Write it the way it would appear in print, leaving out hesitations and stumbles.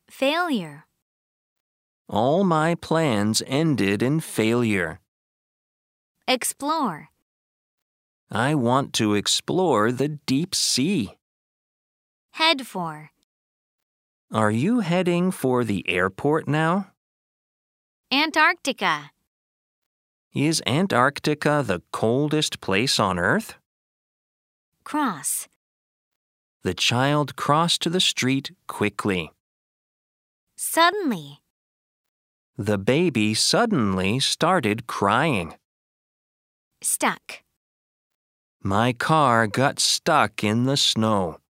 Failure. All my plans ended in failure. Explore. I want to explore the deep sea. Head for. Are you heading for the airport now? Antarctica. Is Antarctica the coldest place on Earth? Cross. The child crossed the street quickly. Suddenly. The baby suddenly started crying. Stuck. My car got stuck in the snow.